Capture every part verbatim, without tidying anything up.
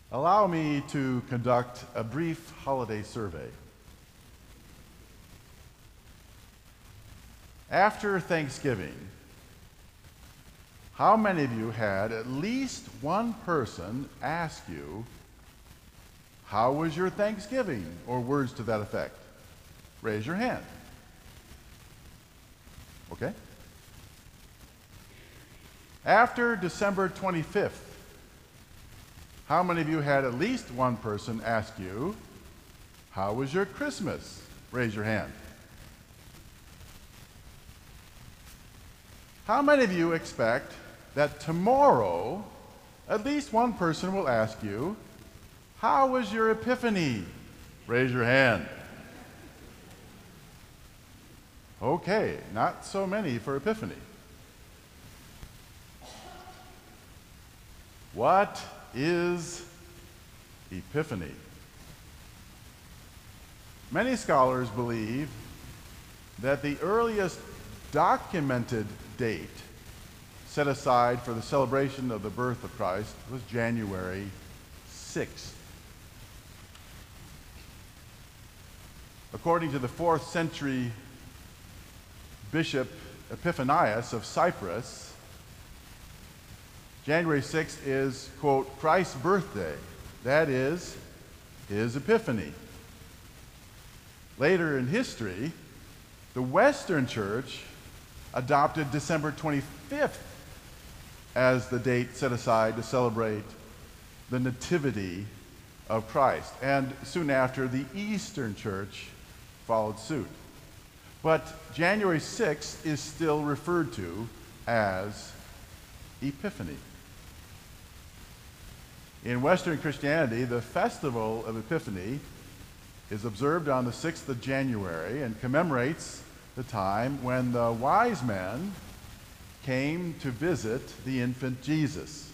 Allow me to conduct a brief holiday survey. After Thanksgiving, how many of you had at least one person ask you, "How was your Thanksgiving?" or words to that effect? Raise your hand. Okay? After December twenty-fifth, how many of you had at least one person ask you, "How was your Christmas?" Raise your hand. How many of you expect that tomorrow at least one person will ask you, "How was your Epiphany?" Raise your hand. Okay, not so many for Epiphany. What is Epiphany? Many scholars believe that the earliest documented date set aside for the celebration of the birth of Christ was January sixth. According to the fourth century Bishop Epiphanius of Cyprus, January sixth is, quote, Christ's birthday. That is, his Epiphany. Later in history, the Western Church adopted December twenty-fifth as the date set aside to celebrate the Nativity of Christ. And soon after, the Eastern Church followed suit. But January sixth is still referred to as Epiphany. In Western Christianity, the festival of Epiphany is observed on the sixth of January and commemorates the time when the wise men came to visit the infant Jesus.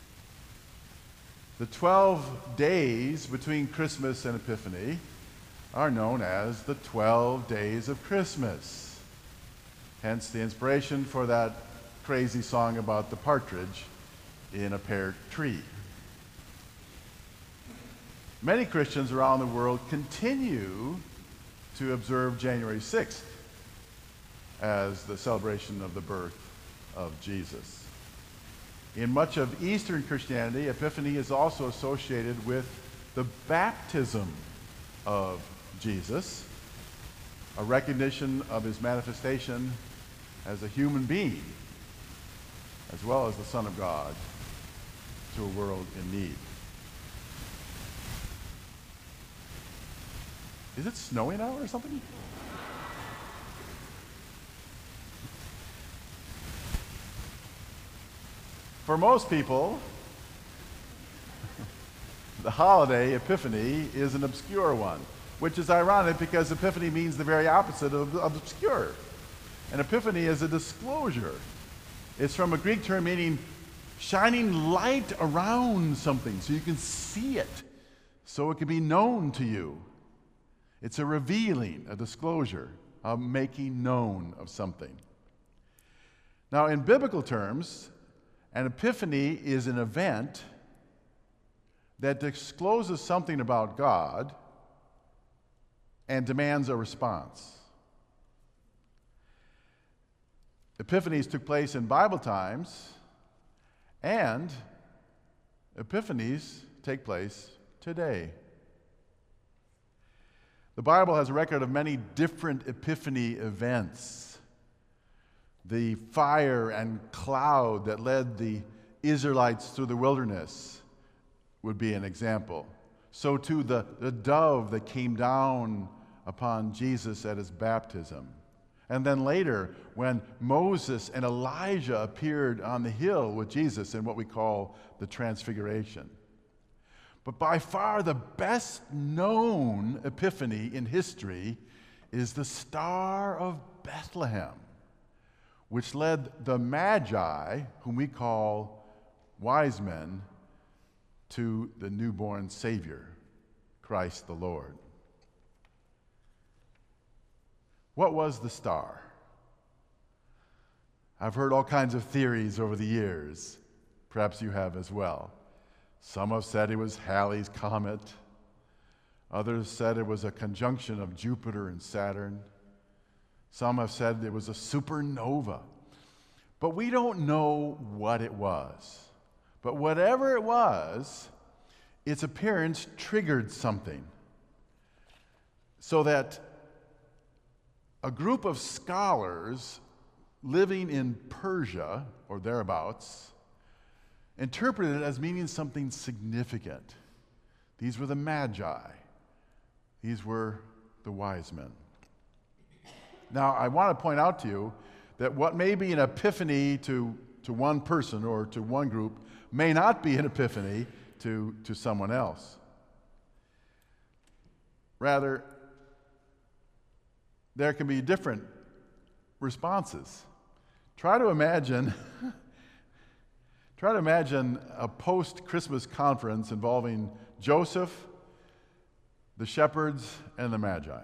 The twelve days between Christmas and Epiphany are known as the twelve days of Christmas. Hence the inspiration for that crazy song about the partridge in a pear tree. Many Christians around the world continue to observe January sixth as the celebration of the birth of Jesus. In much of Eastern Christianity, Epiphany is also associated with the baptism of Jesus, a recognition of his manifestation as a human being, as well as the Son of God, to a world in need. Is it snowing out or something? For most people, the holiday Epiphany is an obscure one, which is ironic because Epiphany means the very opposite of, of obscure. An epiphany is a disclosure. It's from a Greek term meaning shining light around something so you can see it, so it can be known to you. It's a revealing, a disclosure, a making known of something. Now, in biblical terms, an epiphany is an event that discloses something about God and demands a response. Epiphanies took place in Bible times, and epiphanies take place today. The Bible has a record of many different epiphany events. The fire and cloud that led the Israelites through the wilderness would be an example. So too the, the dove that came down upon Jesus at his baptism. And then later, when Moses and Elijah appeared on the hill with Jesus in what we call the Transfiguration. But by far the best known epiphany in history is the Star of Bethlehem, which led the Magi, whom we call wise men, to the newborn Savior, Christ the Lord. What was the star? I've heard all kinds of theories over the years. Perhaps you have as well. Some have said it was Halley's Comet. Others said it was a conjunction of Jupiter and Saturn. Some have said it was a supernova. But we don't know what it was. But whatever it was, its appearance triggered something. So that a group of scholars living in Persia, or thereabouts, interpreted it as meaning something significant. These were the Magi. These were the wise men. Now, I want to point out to you that what may be an epiphany to, to one person or to one group may not be an epiphany to, to someone else. Rather, there can be different responses. Try to imagine, try to imagine a post-Christmas conference involving Joseph, the shepherds, and the Magi.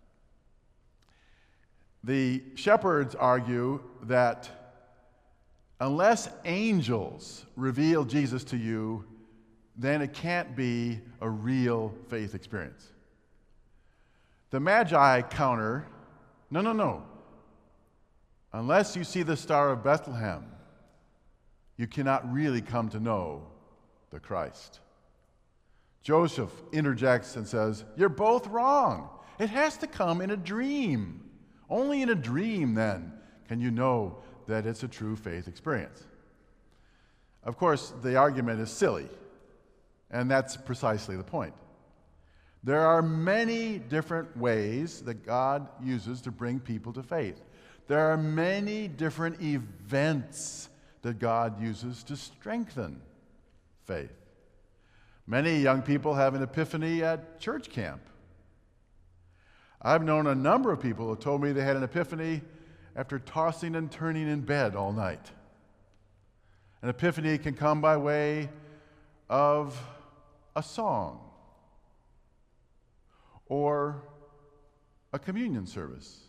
The shepherds argue that unless angels reveal Jesus to you, then it can't be a real faith experience. The Magi counter, no, no, no. Unless you see the Star of Bethlehem, you cannot really come to know the Christ. Joseph interjects and says, you're both wrong. It has to come in a dream. Only in a dream, then, can you know that it's a true faith experience. Of course, the argument is silly, and that's precisely the point. There are many different ways that God uses to bring people to faith. There are many different events that God uses to strengthen faith. Many young people have an epiphany at church camp. I've known a number of people who told me they had an epiphany after tossing and turning in bed all night. An epiphany can come by way of a song or a communion service.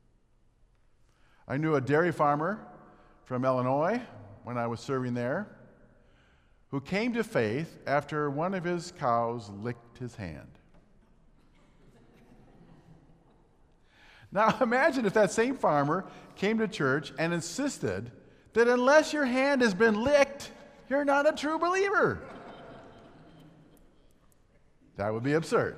I knew a dairy farmer from Illinois when I was serving there who came to faith after one of his cows licked his hand. Now imagine if that same farmer came to church and insisted that unless your hand has been licked, you're not a true believer. That would be absurd.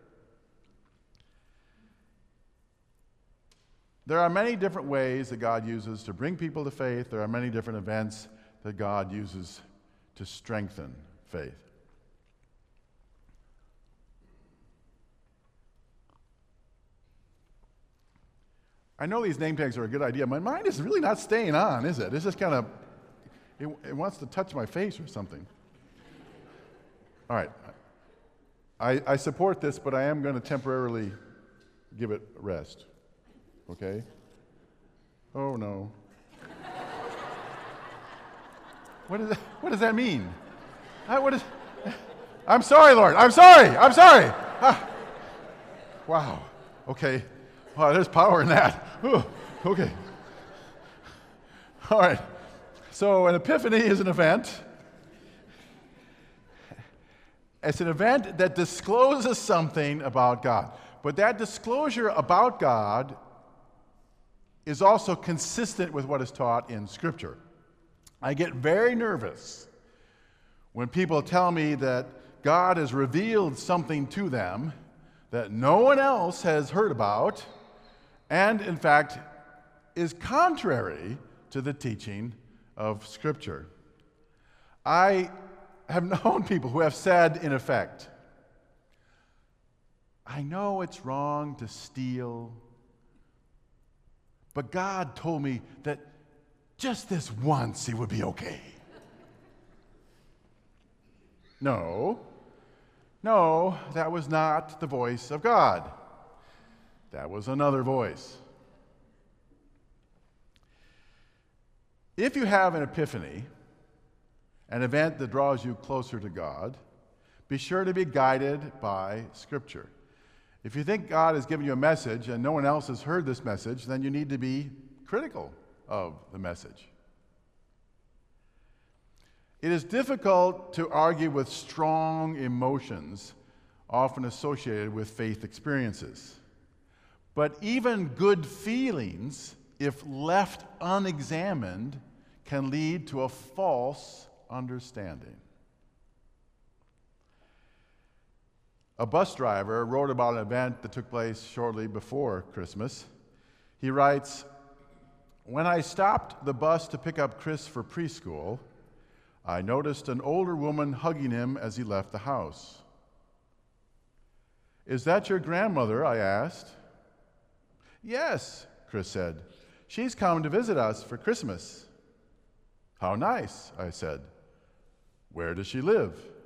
There are many different ways that God uses to bring people to faith. There are many different events that God uses to strengthen faith. I know these name tags are a good idea. My mind is really not staying on, is it? It's just kind of, it, it wants to touch my face or something. All right. I, I support this, but I am going to temporarily give it a rest. Okay? Oh, no. What, is that, what does that mean? I, what is, I'm sorry, Lord. I'm sorry. I'm sorry. Ah. Wow. Okay. Wow, there's power in that. Ooh, okay. All right. So an epiphany is an event. It's an event that discloses something about God. But that disclosure about God is also consistent with what is taught in Scripture. I get very nervous when people tell me that God has revealed something to them that no one else has heard about, and in fact is contrary to the teaching of Scripture. I have known people who have said, in effect, I know it's wrong to steal, but God told me that just this once it would be okay. No, no, that was not the voice of God. That was another voice. If you have an epiphany, an event that draws you closer to God, be sure to be guided by Scripture. If you think God has given you a message and no one else has heard this message, then you need to be critical of the message. It is difficult to argue with strong emotions often associated with faith experiences. But even good feelings, if left unexamined, can lead to a false understanding. A bus driver wrote about an event that took place shortly before Christmas. He writes, "When I stopped the bus to pick up Chris for preschool, I noticed an older woman hugging him as he left the house. 'Is that your grandmother?' I asked. 'Yes,' Chris said. 'She's come to visit us for Christmas.' 'How nice,' I said. 'Where does she live?'